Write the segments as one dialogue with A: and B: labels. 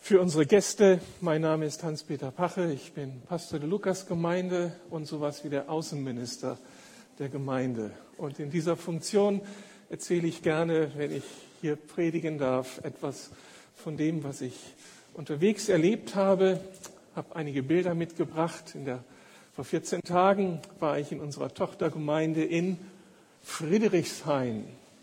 A: Für unsere Gäste, mein Name ist Hans-Peter Pache, ich bin Pastor der Lukasgemeinde und sowas wie der Außenminister der Gemeinde. Und in dieser Funktion erzähle ich gerne, wenn ich hier predigen darf, etwas von dem, was ich unterwegs erlebt habe. Ich habe einige Bilder mitgebracht. Vor 14 Tagen war ich in unserer Tochtergemeinde in Friedrichshain,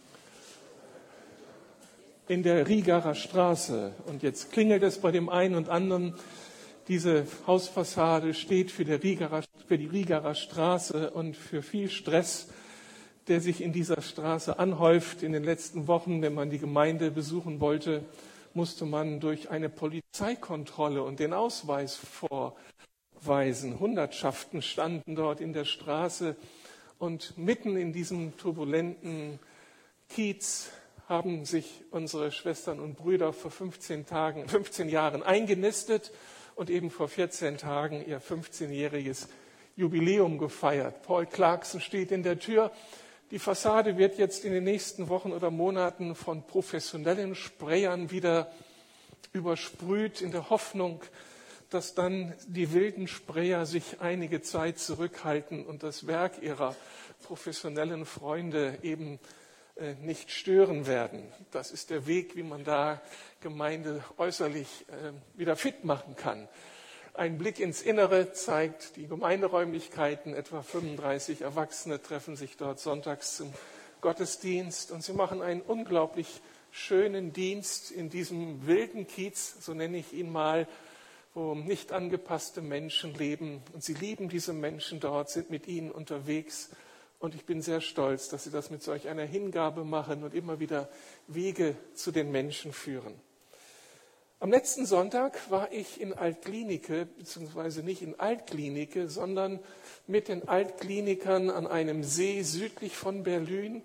A: in der Rigaer Straße. Und jetzt klingelt es bei dem einen und anderen. Diese Hausfassade steht für die Rigaer Straße und für viel Stress, der sich in dieser Straße anhäuft. In den letzten Wochen, wenn man die Gemeinde besuchen wollte, musste man durch eine Polizeikontrolle und den Ausweis vorweisen. Hundertschaften standen dort in der Straße und mitten in diesem turbulenten Kiez haben sich unsere Schwestern und Brüder vor 15 Jahren eingenistet und eben vor 14 Tagen ihr 15-jähriges Jubiläum gefeiert. Paul Clarkson steht in der Tür. Die Fassade wird jetzt in den nächsten Wochen oder Monaten von professionellen Sprayern wieder übersprüht, in der Hoffnung, dass dann die wilden Sprayer sich einige Zeit zurückhalten und das Werk ihrer professionellen Freunde eben nicht stören werden. Das ist der Weg, wie man da Gemeinde äußerlich wieder fit machen kann. Ein Blick ins Innere zeigt die Gemeinderäumlichkeiten. Etwa 35 Erwachsene treffen sich dort sonntags zum Gottesdienst und sie machen einen unglaublich schönen Dienst in diesem wilden Kiez, so nenne ich ihn mal, wo nicht angepasste Menschen leben. Und sie lieben diese Menschen dort, sind mit ihnen unterwegs. Und ich bin sehr stolz, dass sie das mit solch einer Hingabe machen und immer wieder Wege zu den Menschen führen. Am letzten Sonntag war ich in Altklinike, beziehungsweise nicht in Altklinike, sondern mit den Altklinikern an einem See südlich von Berlin.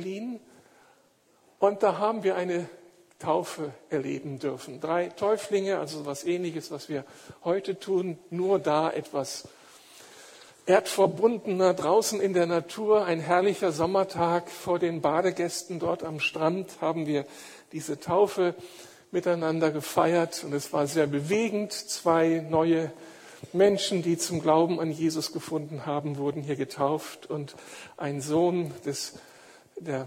A: Und da haben wir eine Taufe erleben dürfen. 3 Täuflinge, also etwas Ähnliches, was wir heute tun, nur da etwas erdverbundener, draußen in der Natur, ein herrlicher Sommertag vor den Badegästen dort am Strand haben wir diese Taufe miteinander gefeiert und es war sehr bewegend. 2 neue Menschen, die zum Glauben an Jesus gefunden haben, wurden hier getauft und ein Sohn der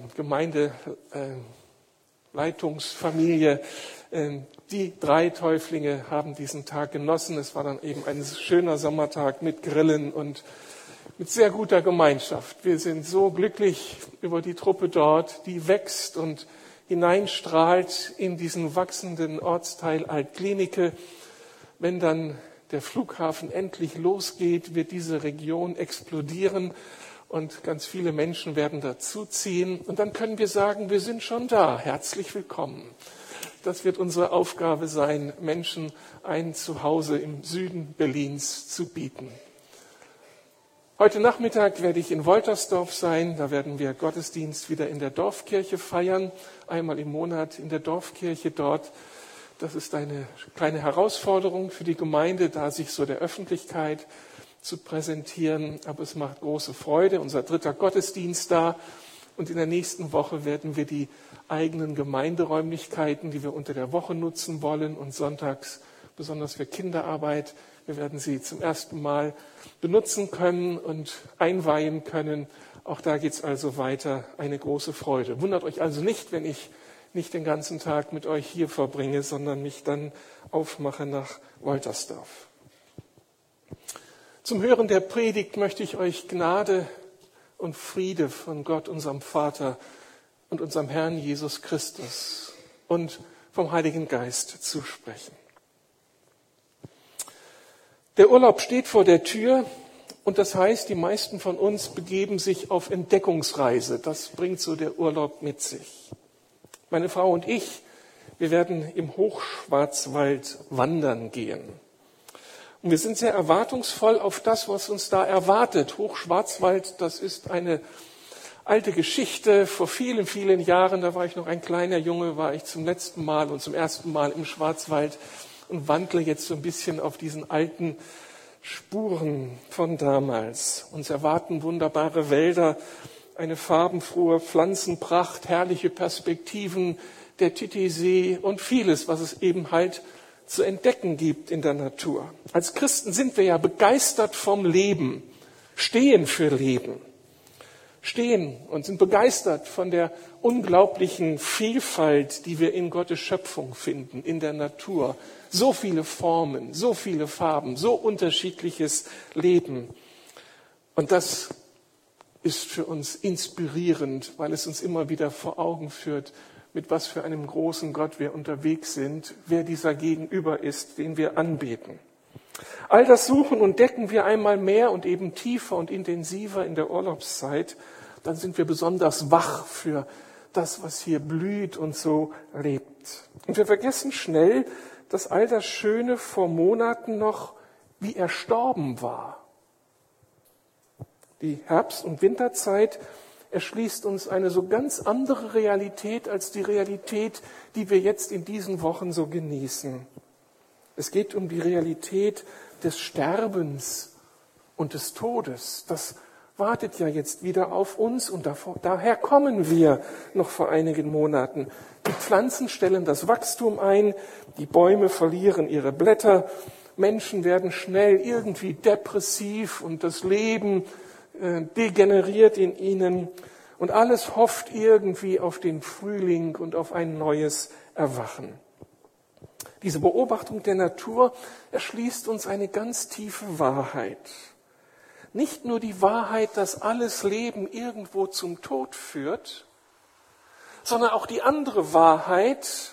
A: Gemeindeleitungsfamilie. Die 3 Täuflinge haben diesen Tag genossen. Es war dann eben ein schöner Sommertag mit Grillen und mit sehr guter Gemeinschaft. Wir sind so glücklich über die Truppe dort, die wächst und hineinstrahlt in diesen wachsenden Ortsteil Altklinike. Wenn dann der Flughafen endlich losgeht, wird diese Region explodieren und ganz viele Menschen werden dazuziehen. Und dann können wir sagen, wir sind schon da. Herzlich willkommen. Das wird unsere Aufgabe sein, Menschen ein Zuhause im Süden Berlins zu bieten. Heute Nachmittag werde ich in Woltersdorf sein. Da werden wir Gottesdienst wieder in der Dorfkirche feiern. Einmal im Monat in der Dorfkirche dort. Das ist eine kleine Herausforderung für die Gemeinde, da sich so der Öffentlichkeit zu präsentieren. Aber es macht große Freude. Unser 3. Gottesdienst da. Und in der nächsten Woche werden wir die eigenen Gemeinderäumlichkeiten, die wir unter der Woche nutzen wollen und sonntags, besonders für Kinderarbeit, wir werden sie zum ersten Mal benutzen können und einweihen können. Auch da geht es also weiter, eine große Freude. Wundert euch also nicht, wenn ich nicht den ganzen Tag mit euch hier verbringe, sondern mich dann aufmache nach Woltersdorf. Zum Hören der Predigt möchte ich euch Gnade und Friede von Gott, unserem Vater und unserem Herrn Jesus Christus und vom Heiligen Geist zusprechen. Der Urlaub steht vor der Tür und das heißt, die meisten von uns begeben sich auf Entdeckungsreise. Das bringt so der Urlaub mit sich. Meine Frau und ich, wir werden im Hochschwarzwald wandern gehen. Und wir sind sehr erwartungsvoll auf das, was uns da erwartet. Hochschwarzwald, das ist eine alte Geschichte. Vor vielen, vielen Jahren, da war ich noch ein kleiner Junge, war ich zum letzten Mal und zum ersten Mal im Schwarzwald und wandle jetzt so ein bisschen auf diesen alten Spuren von damals. Uns erwarten wunderbare Wälder, eine farbenfrohe Pflanzenpracht, herrliche Perspektiven, der Titisee und vieles, was es eben halt zu entdecken gibt in der Natur. Als Christen sind wir ja begeistert vom Leben, stehen für Leben, stehen und sind begeistert von der unglaublichen Vielfalt, die wir in Gottes Schöpfung finden, in der Natur. So viele Formen, so viele Farben, so unterschiedliches Leben. Und das ist für uns inspirierend, weil es uns immer wieder vor Augen führt, mit was für einem großen Gott wir unterwegs sind, wer dieser Gegenüber ist, den wir anbeten. All das suchen und decken wir einmal mehr und eben tiefer und intensiver in der Urlaubszeit. Dann sind wir besonders wach für das, was hier blüht und so lebt. Und wir vergessen schnell, dass all das Schöne vor Monaten noch wie erstorben war. Die Herbst- und Winterzeit erschließt uns eine so ganz andere Realität als die Realität, die wir jetzt in diesen Wochen so genießen. Es geht um die Realität des Sterbens und des Todes. Das wartet ja jetzt wieder auf uns und daher kommen wir noch vor einigen Monaten. Die Pflanzen stellen das Wachstum ein, die Bäume verlieren ihre Blätter, Menschen werden schnell irgendwie depressiv und das Leben degeneriert in ihnen und alles hofft irgendwie auf den Frühling und auf ein neues Erwachen. Diese Beobachtung der Natur erschließt uns eine ganz tiefe Wahrheit. Nicht nur die Wahrheit, dass alles Leben irgendwo zum Tod führt, sondern auch die andere Wahrheit,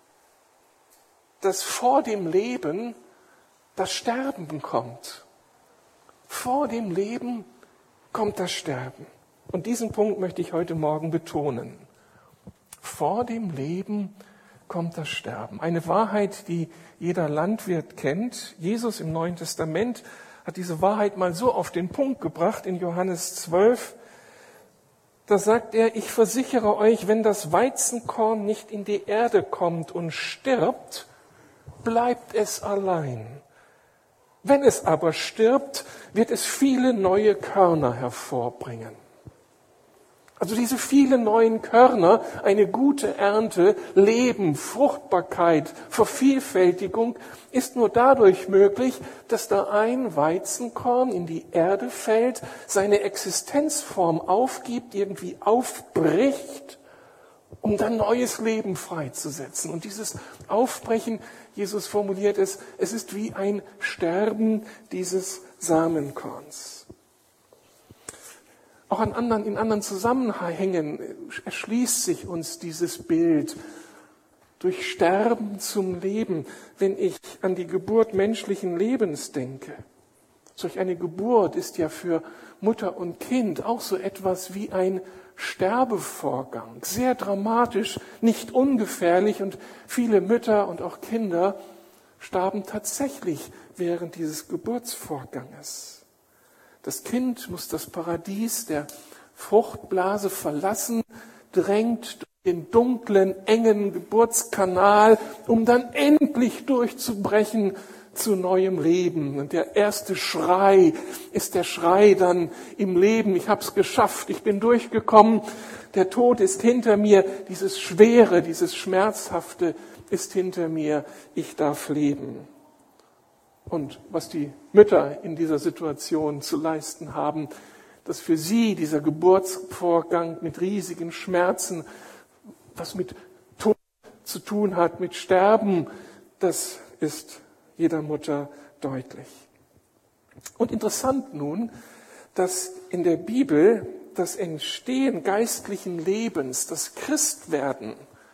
A: dass vor dem Leben das Sterben kommt. Vor dem Leben kommt das Sterben. Und diesen Punkt möchte ich heute Morgen betonen. Vor dem Leben kommt das Sterben. Eine Wahrheit, die jeder Landwirt kennt. Jesus im Neuen Testament hat diese Wahrheit mal so auf den Punkt gebracht in Johannes 12. Da sagt er, ich versichere euch, wenn das Weizenkorn nicht in die Erde kommt und stirbt, bleibt es allein. Wenn es aber stirbt, wird es viele neue Körner hervorbringen. Also diese vielen neuen Körner, eine gute Ernte, Leben, Fruchtbarkeit, Vervielfältigung ist nur dadurch möglich, dass da ein Weizenkorn in die Erde fällt, seine Existenzform aufgibt, irgendwie aufbricht, um dann neues Leben freizusetzen. Und dieses Aufbrechen, Jesus formuliert es, es ist wie ein Sterben dieses Samenkorns. Auch in anderen Zusammenhängen erschließt sich uns dieses Bild durch Sterben zum Leben, wenn ich an die Geburt menschlichen Lebens denke. Solch eine Geburt ist ja für Mutter und Kind auch so etwas wie ein Sterbevorgang. Sehr dramatisch, nicht ungefährlich und viele Mütter und auch Kinder starben tatsächlich während dieses Geburtsvorganges. Das Kind muss das Paradies der Fruchtblase verlassen, drängt durch den dunklen, engen Geburtskanal, um dann endlich durchzubrechen zu neuem Leben. Und der erste Schrei ist der Schrei dann im Leben. Ich habe es geschafft, ich bin durchgekommen, der Tod ist hinter mir, dieses Schwere, dieses Schmerzhafte ist hinter mir, ich darf leben. Und was die Mütter in dieser Situation zu leisten haben, dass für sie dieser Geburtsvorgang mit riesigen Schmerzen, was mit Tod zu tun hat, mit Sterben, das ist jeder Mutter deutlich. Und interessant nun, dass in der Bibel das Entstehen geistlichen Lebens, das Christwerden,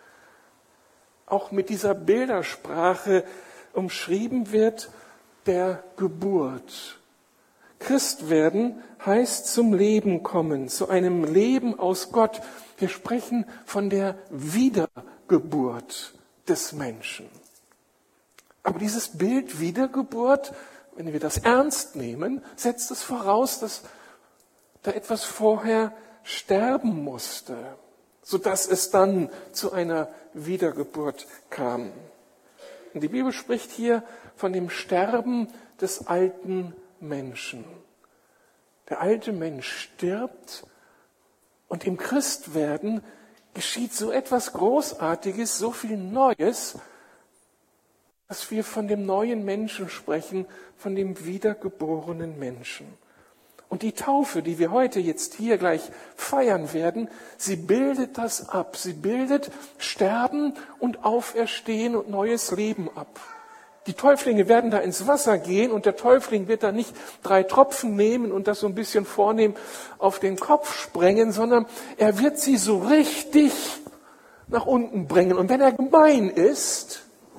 A: auch mit dieser Bildersprache umschrieben wird, der Geburt. Christwerden heißt zum Leben kommen, zu einem Leben aus Gott. Wir sprechen von der Wiedergeburt des Menschen. Aber dieses Bild Wiedergeburt, wenn wir das ernst nehmen, setzt es voraus, dass da etwas vorher sterben musste, sodass es dann zu einer Wiedergeburt kam. Und die Bibel spricht hier von dem Sterben des alten Menschen. Der alte Mensch stirbt und im Christwerden geschieht so etwas Großartiges, so viel Neues. dass wir von dem neuen Menschen sprechen, von dem wiedergeborenen Menschen. Und die Taufe, die wir heute jetzt hier gleich feiern werden, sie bildet das ab. Sie bildet Sterben und Auferstehen und neues Leben ab. Die Täuflinge werden da ins Wasser gehen und der Täufling wird da nicht 3 Tropfen nehmen und das so ein bisschen vornehm auf den Kopf sprengen, sondern er wird sie so richtig nach unten bringen. Und wenn er gemein ist,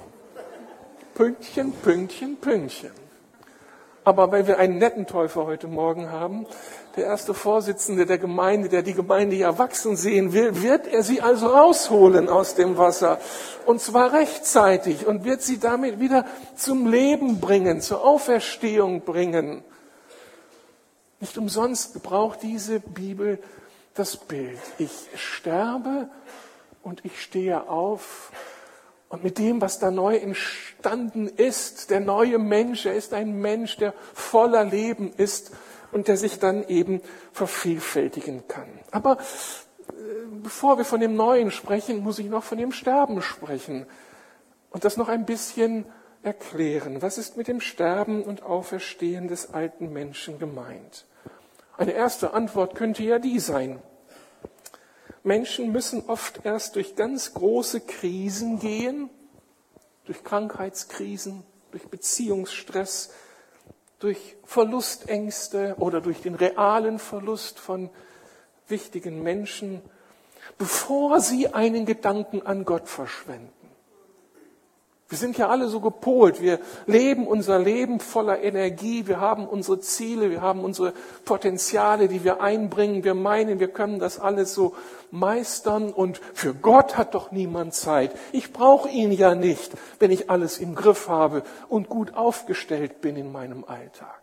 A: Pünktchen, Pünktchen, Pünktchen. Aber weil wir einen netten Täufer heute Morgen haben, der erste Vorsitzende der Gemeinde, der die Gemeinde ja wachsen sehen will, wird er sie also rausholen aus dem Wasser. Und zwar rechtzeitig und wird sie damit wieder zum Leben bringen, zur Auferstehung bringen. Nicht umsonst gebraucht diese Bibel das Bild. Ich sterbe und ich stehe auf. Und mit dem, was da neu entstanden ist, der neue Mensch, er ist ein Mensch, der voller Leben ist und der sich dann eben vervielfältigen kann. Aber bevor wir von dem Neuen sprechen, muss ich noch von dem Sterben sprechen und das noch ein bisschen erklären. Was ist mit dem Sterben und Auferstehen des alten Menschen gemeint? Eine erste Antwort könnte ja die sein. Menschen müssen oft erst durch ganz große Krisen gehen, durch Krankheitskrisen, durch Beziehungsstress, durch Verlustängste oder durch den realen Verlust von wichtigen Menschen, bevor sie einen Gedanken an Gott verschwenden. Wir sind ja alle so gepolt, wir leben unser Leben voller Energie, wir haben unsere Ziele, wir haben unsere Potenziale, die wir einbringen, wir meinen, wir können das alles so meistern und für Gott hat doch niemand Zeit. Ich brauche ihn ja nicht, wenn ich alles im Griff habe und gut aufgestellt bin in meinem Alltag.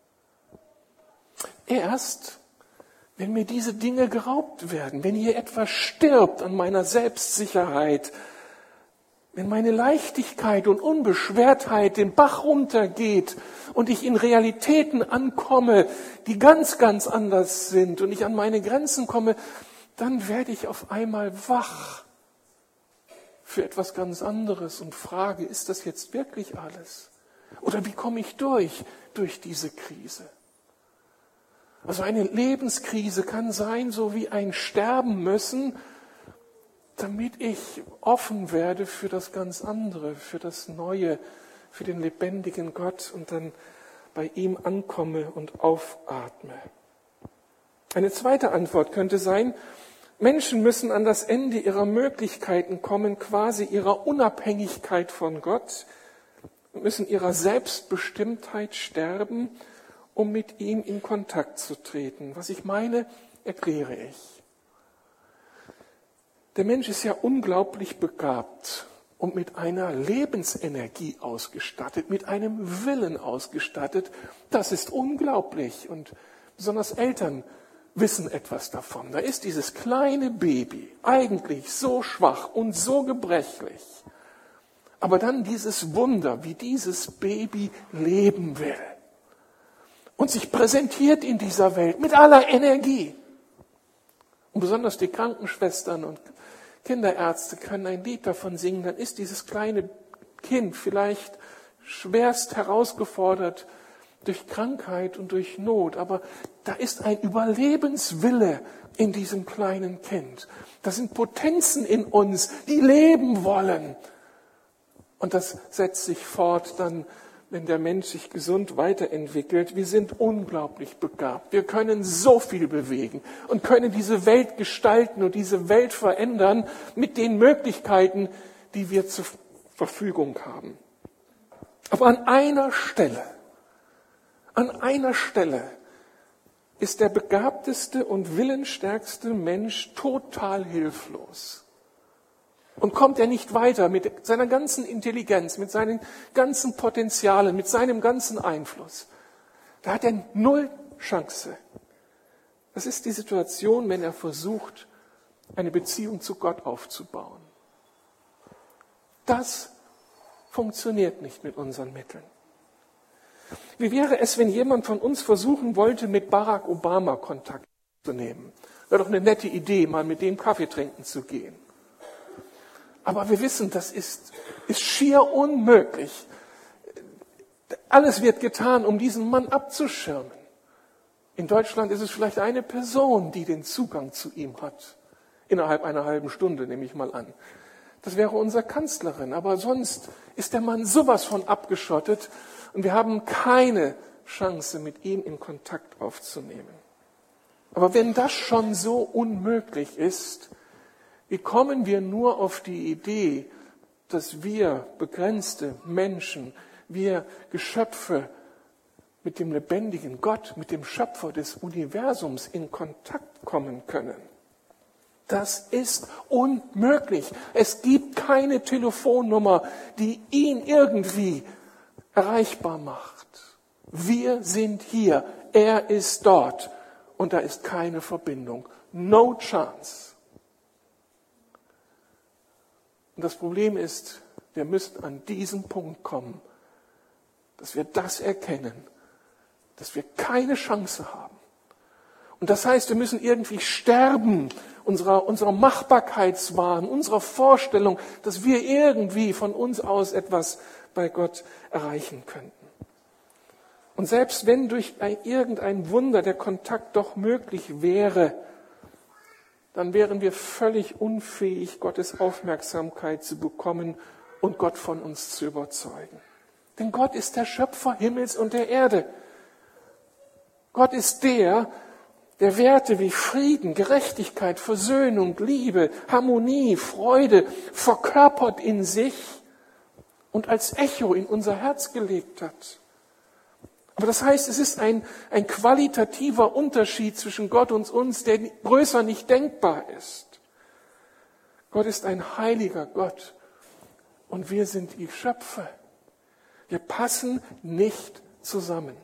A: Erst, wenn mir diese Dinge geraubt werden, wenn hier etwas stirbt an meiner Selbstsicherheit, wenn meine Leichtigkeit und Unbeschwertheit den Bach runtergeht und ich in Realitäten ankomme, die ganz, ganz anders sind und ich an meine Grenzen komme, dann werde ich auf einmal wach für etwas ganz anderes und frage, ist das jetzt wirklich alles? Oder wie komme ich durch diese Krise? Also eine Lebenskrise kann sein, so wie ein Sterben müssen, damit ich offen werde für das ganz andere, für das Neue, für den lebendigen Gott und dann bei ihm ankomme und aufatme. Eine zweite Antwort könnte sein, Menschen müssen an das Ende ihrer Möglichkeiten kommen, quasi ihrer Unabhängigkeit von Gott, und müssen ihrer Selbstbestimmtheit sterben, um mit ihm in Kontakt zu treten. Was ich meine, erkläre ich. Der Mensch ist ja unglaublich begabt und mit einer Lebensenergie ausgestattet, mit einem Willen ausgestattet. Das ist unglaublich und besonders Eltern wissen etwas davon. Da ist dieses kleine Baby, eigentlich so schwach und so gebrechlich, aber dann dieses Wunder, wie dieses Baby leben will und sich präsentiert in dieser Welt mit aller Energie. Und besonders die Krankenschwestern und Kinderärzte können ein Lied davon singen, dann ist dieses kleine Kind vielleicht schwerst herausgefordert durch Krankheit und durch Not, aber da ist ein Überlebenswille in diesem kleinen Kind. Das sind Potenzen in uns, die leben wollen. Und das setzt sich fort dann, wenn der Mensch sich gesund weiterentwickelt. Wir sind unglaublich begabt. Wir können so viel bewegen und können diese Welt gestalten und diese Welt verändern mit den Möglichkeiten, die wir zur Verfügung haben. Aber an einer Stelle ist der begabteste und willensstärkste Mensch total hilflos. Und kommt er nicht weiter mit seiner ganzen Intelligenz, mit seinen ganzen Potenzialen, mit seinem ganzen Einfluss. Da hat er 0 Chance. Das ist die Situation, wenn er versucht, eine Beziehung zu Gott aufzubauen. Das funktioniert nicht mit unseren Mitteln. Wie wäre es, wenn jemand von uns versuchen wollte, mit Barack Obama Kontakt zu nehmen? Wäre doch eine nette Idee, mal mit dem Kaffee trinken zu gehen. Aber wir wissen, das ist schier unmöglich. Alles wird getan, um diesen Mann abzuschirmen. In Deutschland ist es vielleicht eine Person, die den Zugang zu ihm hat. Innerhalb einer halben Stunde, nehme ich mal an. Das wäre unsere Kanzlerin. Aber sonst ist der Mann sowas von abgeschottet und wir haben keine Chance, mit ihm in Kontakt aufzunehmen. Aber wenn das schon so unmöglich ist, wie kommen wir nur auf die Idee, dass wir begrenzte Menschen, wir Geschöpfe mit dem lebendigen Gott, mit dem Schöpfer des Universums in Kontakt kommen können? Das ist unmöglich. Es gibt keine Telefonnummer, die ihn irgendwie erreichbar macht. Wir sind hier, er ist dort und da ist keine Verbindung. No chance. Und das Problem ist, wir müssen an diesen Punkt kommen, dass wir das erkennen, dass wir keine Chance haben. Und das heißt, wir müssen irgendwie sterben, unserer Machbarkeitswahn, unserer Vorstellung, dass wir irgendwie von uns aus etwas bei Gott erreichen könnten. Und selbst wenn durch irgendein Wunder der Kontakt doch möglich wäre, dann wären wir völlig unfähig, Gottes Aufmerksamkeit zu bekommen und Gott von uns zu überzeugen. Denn Gott ist der Schöpfer Himmels und der Erde. Gott ist der Werte wie Frieden, Gerechtigkeit, Versöhnung, Liebe, Harmonie, Freude verkörpert in sich und als Echo in unser Herz gelegt hat. Aber das heißt, es ist ein qualitativer Unterschied zwischen Gott und uns, der größer nicht denkbar ist. Gott ist ein heiliger Gott und wir sind die Schöpfer. Wir passen nicht zusammen.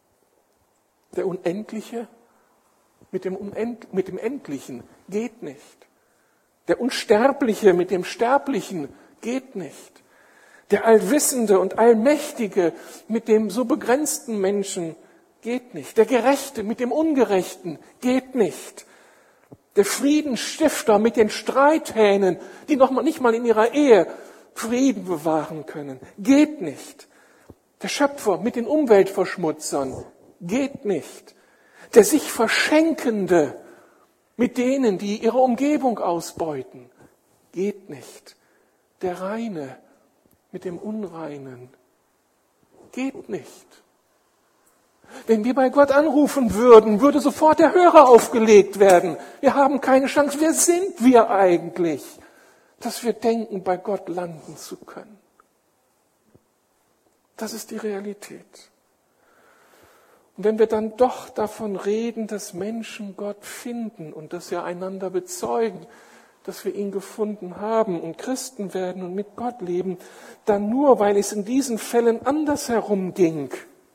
A: Der Unendliche mit dem Endlichen geht nicht. Der Unsterbliche mit dem Sterblichen geht nicht. Der Allwissende und Allmächtige mit dem so begrenzten Menschen geht nicht. Der Gerechte mit dem Ungerechten geht nicht. Der Friedensstifter mit den Streithähnen, die noch nicht mal in ihrer Ehe Frieden bewahren können, geht nicht. Der Schöpfer mit den Umweltverschmutzern geht nicht. Der sich Verschenkende mit denen, die ihre Umgebung ausbeuten, geht nicht. Der Reine mit dem Unreinen geht nicht. Wenn wir bei Gott anrufen würden, würde sofort der Hörer aufgelegt werden. Wir haben keine Chance. Wer sind wir eigentlich, dass wir denken, bei Gott landen zu können? Das ist die Realität. Und wenn wir dann doch davon reden, dass Menschen Gott finden und dass wir einander bezeugen, dass wir ihn gefunden haben und Christen werden und mit Gott leben, dann nur, weil es in diesen Fällen andersherum ging.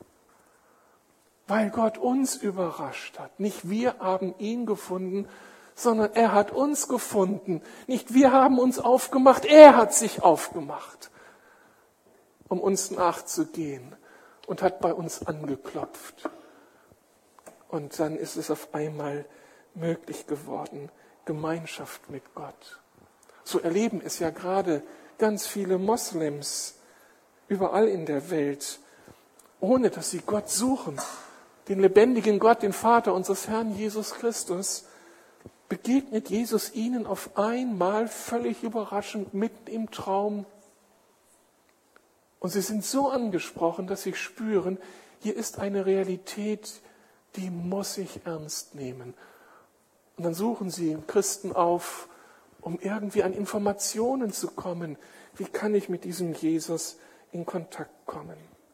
A: Weil Gott uns überrascht hat. Nicht wir haben ihn gefunden, sondern er hat uns gefunden. Nicht wir haben uns aufgemacht, er hat sich aufgemacht, um uns nachzugehen und hat bei uns angeklopft. Und dann ist es auf einmal möglich geworden, Gemeinschaft mit Gott. So erleben es ja gerade ganz viele Moslems überall in der Welt, ohne dass sie Gott suchen. Den lebendigen Gott, den Vater unseres Herrn Jesus Christus, begegnet Jesus ihnen auf einmal völlig überraschend mitten im Traum. Und sie sind so angesprochen, dass sie spüren, hier ist eine Realität, die muss ich ernst nehmen. Und dann suchen sie Christen auf, um irgendwie an Informationen zu kommen. Wie kann ich mit diesem Jesus in Kontakt kommen?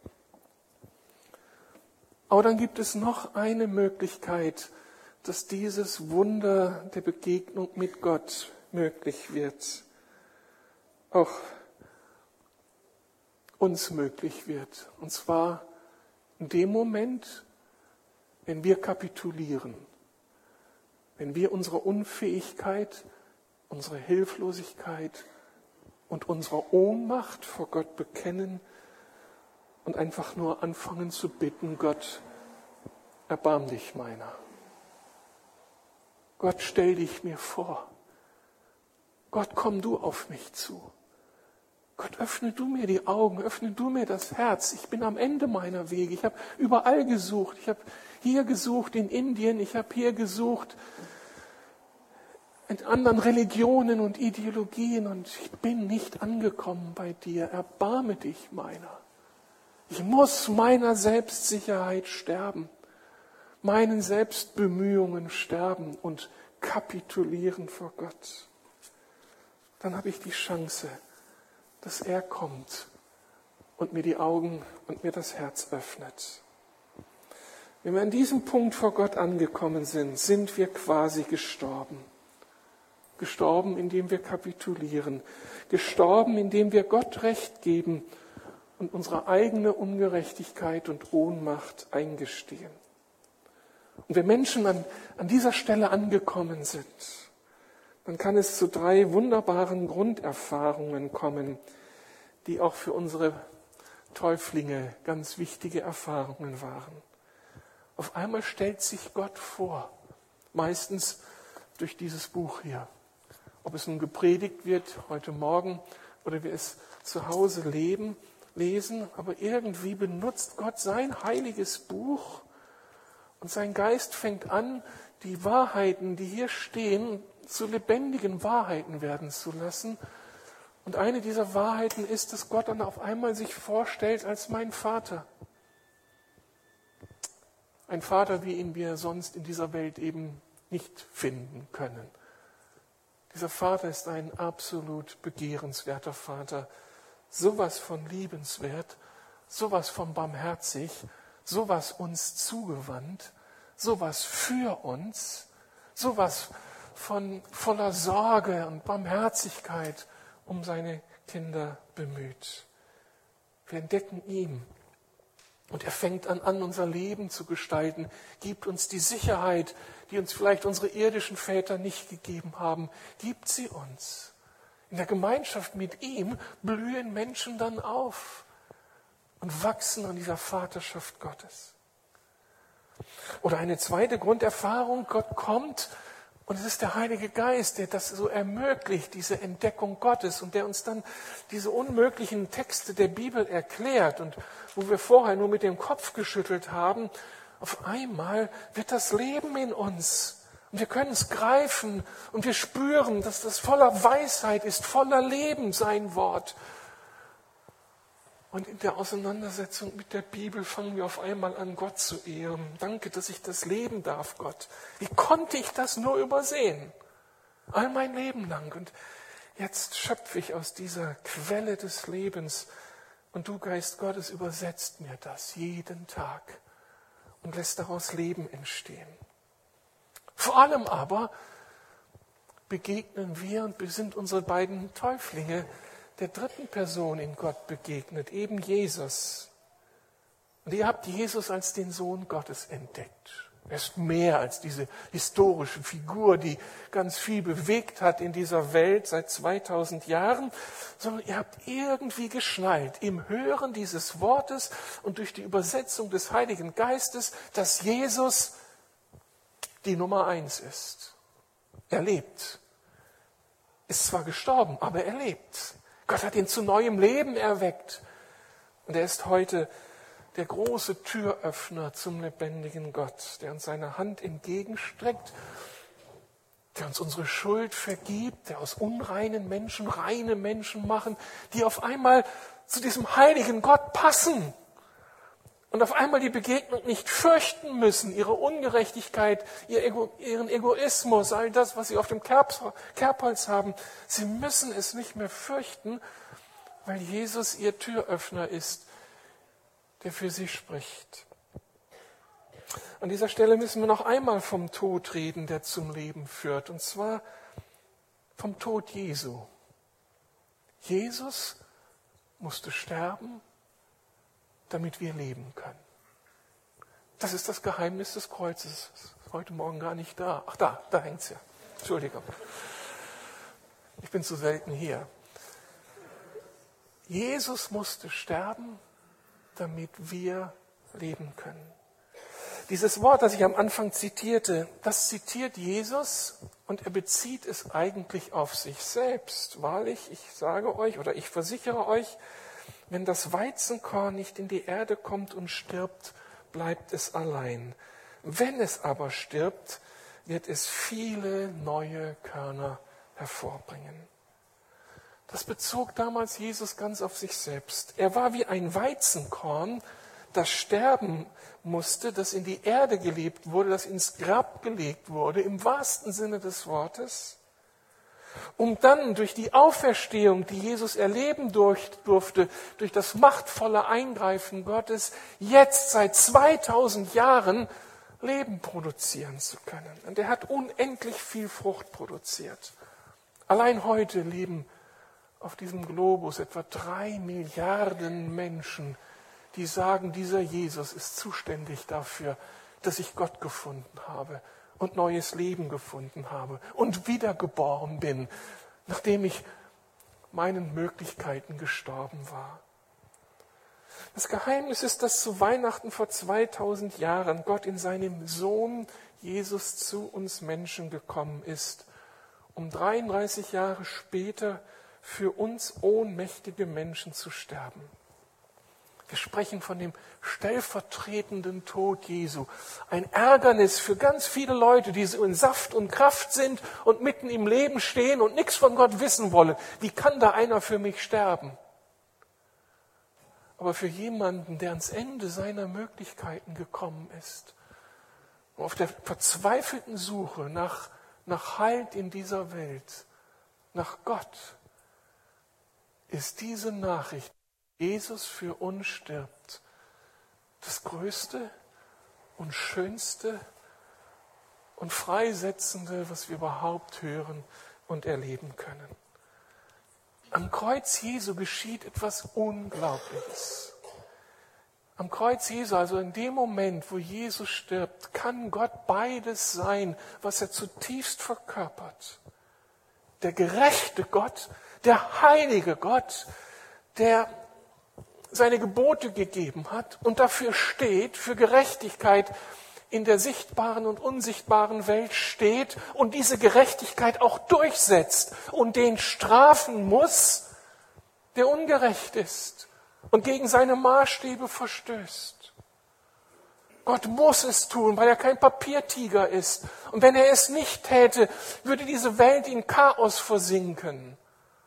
A: Aber dann gibt es noch eine Möglichkeit, dass dieses Wunder der Begegnung mit Gott möglich wird. Auch uns möglich wird. Und zwar in dem Moment, wenn wir kapitulieren. Wenn wir unsere Unfähigkeit, unsere Hilflosigkeit und unsere Ohnmacht vor Gott bekennen und einfach nur anfangen zu bitten, Gott, erbarm dich meiner. Gott, stell dich mir vor. Gott, komm du auf mich zu. Gott, öffne du mir die Augen, öffne du mir das Herz. Ich bin am Ende meiner Wege. Ich habe überall gesucht. Ich habe hier gesucht in Indien. Ich habe hier gesucht in anderen Religionen und Ideologien. Und ich bin nicht angekommen bei dir. Erbarme dich meiner. Ich muss meiner Selbstsicherheit sterben, meinen Selbstbemühungen sterben und kapitulieren vor Gott. Dann habe ich die Chance, dass er kommt und mir die Augen und mir das Herz öffnet. Wenn wir an diesem Punkt vor Gott angekommen sind, sind wir quasi gestorben. Gestorben, indem wir kapitulieren. Gestorben, indem wir Gott Recht geben und unsere eigene Ungerechtigkeit und Ohnmacht eingestehen. Und wenn Menschen an dieser Stelle angekommen sind, dann kann es zu 3 wunderbaren Grunderfahrungen kommen, die auch für unsere Täuflinge ganz wichtige Erfahrungen waren. Auf einmal stellt sich Gott vor, meistens durch dieses Buch hier. Ob es nun gepredigt wird heute Morgen oder wir es zu Hause lesen, aber irgendwie benutzt Gott sein heiliges Buch und sein Geist fängt an, die Wahrheiten, die hier stehen, zu lebendigen Wahrheiten werden zu lassen. Und eine dieser Wahrheiten ist, dass Gott dann auf einmal sich vorstellt als mein Vater. Ein Vater, wie ihn wir sonst in dieser Welt eben nicht finden können. Dieser Vater ist ein absolut begehrenswerter Vater. Sowas von liebenswert, sowas von barmherzig, sowas uns zugewandt, sowas für uns, sowas von voller Sorge und Barmherzigkeit um seine Kinder bemüht. Wir entdecken ihn und er fängt an, unser Leben zu gestalten, gibt uns die Sicherheit, die uns vielleicht unsere irdischen Väter nicht gegeben haben, gibt sie uns. In der Gemeinschaft mit ihm blühen Menschen dann auf und wachsen an dieser Vaterschaft Gottes. Oder eine zweite Grunderfahrung, Gott kommt und es ist der Heilige Geist, der das so ermöglicht, diese Entdeckung Gottes und der uns dann diese unmöglichen Texte der Bibel erklärt und wo wir vorher nur mit dem Kopf geschüttelt haben, auf einmal wird das Leben in uns und wir können es greifen und wir spüren, dass das voller Weisheit ist, voller Leben sein Wort. Und in der Auseinandersetzung mit der Bibel fangen wir auf einmal an, Gott zu ehren. Danke, dass ich das leben darf, Gott. Wie konnte ich das nur übersehen? All mein Leben lang. Und jetzt schöpfe ich aus dieser Quelle des Lebens. Und du, Geist Gottes, übersetzt mir das jeden Tag und lässt daraus Leben entstehen. Vor allem aber begegnen wir und sind unsere beiden Täuflinge der dritten Person in Gott begegnet, eben Jesus. Und ihr habt Jesus als den Sohn Gottes entdeckt. Er ist mehr als diese historische Figur, die ganz viel bewegt hat in dieser Welt seit 2000 Jahren, sondern ihr habt irgendwie geschnallt im Hören dieses Wortes und durch die Übersetzung des Heiligen Geistes, dass Jesus die Nummer 1 ist. Er lebt. Ist zwar gestorben, aber er lebt. Gott hat ihn zu neuem Leben erweckt. Und er ist heute der große Türöffner zum lebendigen Gott, der uns seine Hand entgegenstreckt, der uns unsere Schuld vergibt, der aus unreinen Menschen reine Menschen machen, die auf einmal zu diesem heiligen Gott passen und auf einmal die Begegnung nicht fürchten müssen, ihre Ungerechtigkeit, ihren Egoismus, all das, was sie auf dem Kerbholz haben. Sie müssen es nicht mehr fürchten, weil Jesus ihr Türöffner ist, der für sie spricht. An dieser Stelle müssen wir noch einmal vom Tod reden, der zum Leben führt, und zwar vom Tod Jesu. Jesus musste sterben, damit wir leben können. Das ist das Geheimnis des Kreuzes. Das ist heute Morgen gar nicht da. Ach, da hängt es ja. Entschuldigung. Ich bin zu selten hier. Jesus musste sterben, damit wir leben können. Dieses Wort, das ich am Anfang zitierte, das zitiert Jesus und er bezieht es eigentlich auf sich selbst. Wahrlich, ich sage euch oder ich versichere euch, wenn das Weizenkorn nicht in die Erde kommt und stirbt, bleibt es allein. Wenn es aber stirbt, wird es viele neue Körner hervorbringen. Das bezog damals Jesus ganz auf sich selbst. Er war wie ein Weizenkorn, das sterben musste, das in die Erde gelebt wurde, das ins Grab gelegt wurde, im wahrsten Sinne des Wortes, um dann durch die Auferstehung, die Jesus erleben durfte, durch das machtvolle Eingreifen Gottes, jetzt seit 2000 Jahren Leben produzieren zu können. Und er hat unendlich viel Frucht produziert. Allein heute leben auf diesem Globus etwa 3 Milliarden Menschen, die sagen, dieser Jesus ist zuständig dafür, dass ich Gott gefunden habe und neues Leben gefunden habe und wiedergeboren bin, nachdem ich meinen Möglichkeiten gestorben war. Das Geheimnis ist, dass zu Weihnachten vor 2000 Jahren Gott in seinem Sohn Jesus zu uns Menschen gekommen ist, um 33 Jahre später für uns ohnmächtige Menschen zu sterben. Wir sprechen von dem stellvertretenden Tod Jesu. Ein Ärgernis für ganz viele Leute, die so in Saft und Kraft sind und mitten im Leben stehen und nichts von Gott wissen wollen. Wie kann da einer für mich sterben? Aber für jemanden, der ans Ende seiner Möglichkeiten gekommen ist, auf der verzweifelten Suche nach Halt in dieser Welt, nach Gott, ist diese Nachricht, Jesus für uns stirbt, das Größte und Schönste und Freisetzende, was wir überhaupt hören und erleben können. Am Kreuz Jesu geschieht etwas Unglaubliches. Am Kreuz Jesu, also in dem Moment, wo Jesus stirbt, kann Gott beides sein, was er zutiefst verkörpert. Der gerechte Gott, der heilige Gott, der seine Gebote gegeben hat und dafür steht, für Gerechtigkeit in der sichtbaren und unsichtbaren Welt steht und diese Gerechtigkeit auch durchsetzt und den strafen muss, der ungerecht ist und gegen seine Maßstäbe verstößt. Gott muss es tun, weil er kein Papiertiger ist. Und wenn er es nicht täte, würde diese Welt in Chaos versinken.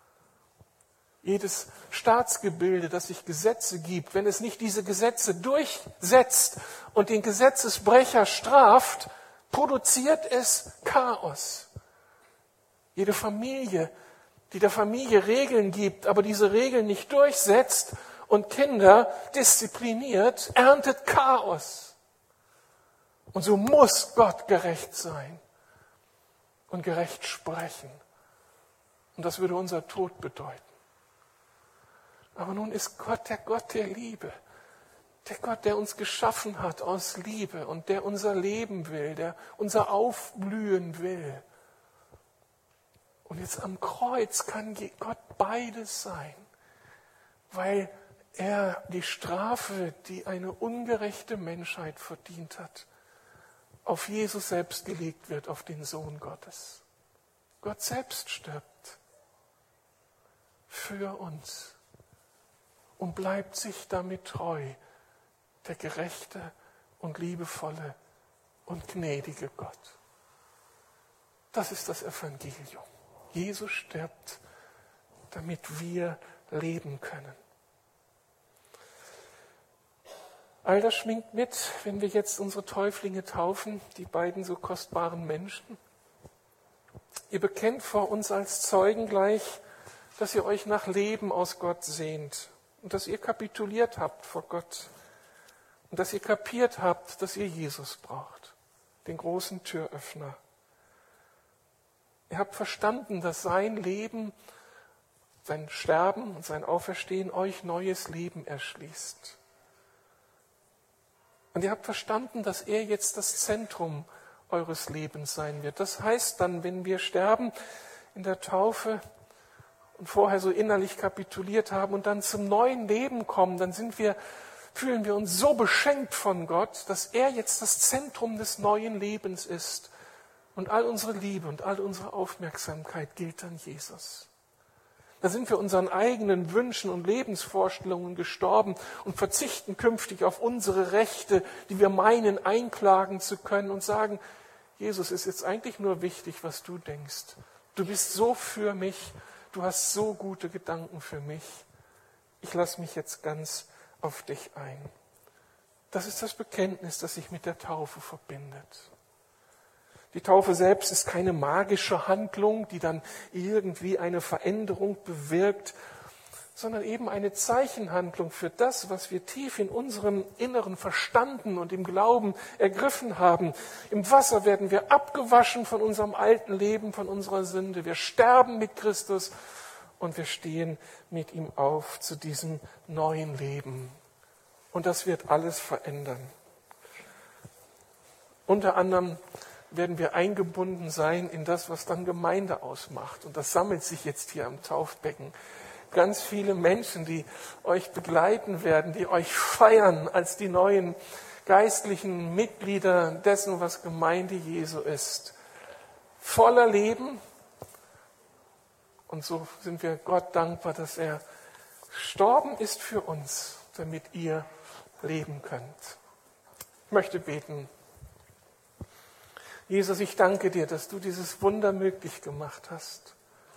A: Jedes Staatsgebilde, das sich Gesetze gibt, wenn es nicht diese Gesetze durchsetzt und den Gesetzesbrecher straft, produziert es Chaos. Jede Familie, die der Familie Regeln gibt, aber diese Regeln nicht durchsetzt und Kinder diszipliniert, erntet Chaos. Und so muss Gott gerecht sein und gerecht sprechen. Und das würde unser Tod bedeuten. Aber nun ist Gott der Liebe. Der Gott, der uns geschaffen hat aus Liebe und der unser Leben will, der unser Aufblühen will. Und jetzt am Kreuz kann Gott beides sein, weil er die Strafe, die eine ungerechte Menschheit verdient hat, auf Jesus selbst gelegt wird, auf den Sohn Gottes. Gott selbst stirbt für uns und bleibt sich damit treu, der gerechte und liebevolle und gnädige Gott. Das ist das Evangelium. Jesus stirbt, damit wir leben können. All das schwingt mit, wenn wir jetzt unsere Täuflinge taufen, die beiden so kostbaren Menschen. Ihr bekennt vor uns als Zeugen gleich, dass ihr euch nach Leben aus Gott sehnt und dass ihr kapituliert habt vor Gott und dass ihr kapiert habt, dass ihr Jesus braucht, den großen Türöffner. Ihr habt verstanden, dass sein Leben, sein Sterben und sein Auferstehen euch neues Leben erschließt. Und ihr habt verstanden, dass er jetzt das Zentrum eures Lebens sein wird. Das heißt dann, wenn wir sterben in der Taufe und vorher so innerlich kapituliert haben und dann zum neuen Leben kommen, dann sind wir fühlen wir uns so beschenkt von Gott, dass er jetzt das Zentrum des neuen Lebens ist. Und all unsere Liebe und all unsere Aufmerksamkeit gilt an Jesus. Da sind wir unseren eigenen Wünschen und Lebensvorstellungen gestorben und verzichten künftig auf unsere Rechte, die wir meinen, einklagen zu können und sagen, Jesus, ist jetzt eigentlich nur wichtig, was du denkst. Du bist so für mich, du hast so gute Gedanken für mich. Ich lasse mich jetzt ganz auf dich ein. Das ist das Bekenntnis, das sich mit der Taufe verbindet. Die Taufe selbst ist keine magische Handlung, die dann irgendwie eine Veränderung bewirkt, sondern eben eine Zeichenhandlung für das, was wir tief in unserem Inneren verstanden und im Glauben ergriffen haben. Im Wasser werden wir abgewaschen von unserem alten Leben, von unserer Sünde. Wir sterben mit Christus und wir stehen mit ihm auf zu diesem neuen Leben. Und das wird alles verändern. Unter anderem werden wir eingebunden sein in das, was dann Gemeinde ausmacht. Und das sammelt sich jetzt hier am Taufbecken. Ganz viele Menschen, die euch begleiten werden, die euch feiern als die neuen geistlichen Mitglieder dessen, was Gemeinde Jesu ist. Voller Leben. Und so sind wir Gott dankbar, dass er gestorben ist für uns, damit ihr leben könnt. Ich möchte beten. Jesus, ich danke dir, dass du dieses Wunder möglich gemacht hast.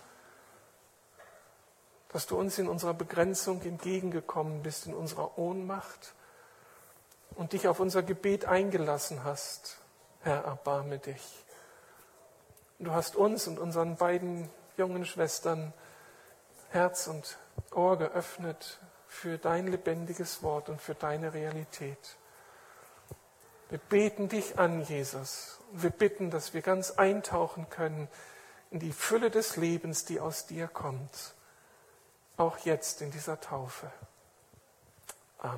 A: Dass du uns in unserer Begrenzung entgegengekommen bist, in unserer Ohnmacht und dich auf unser Gebet eingelassen hast. Herr, erbarme dich. Du hast uns und unseren beiden jungen Schwestern Herz und Ohr geöffnet für dein lebendiges Wort und für deine Realität. Wir beten dich an, Jesus. Und wir bitten, dass wir ganz eintauchen können in die Fülle des Lebens, die aus dir kommt. Auch jetzt in dieser Taufe.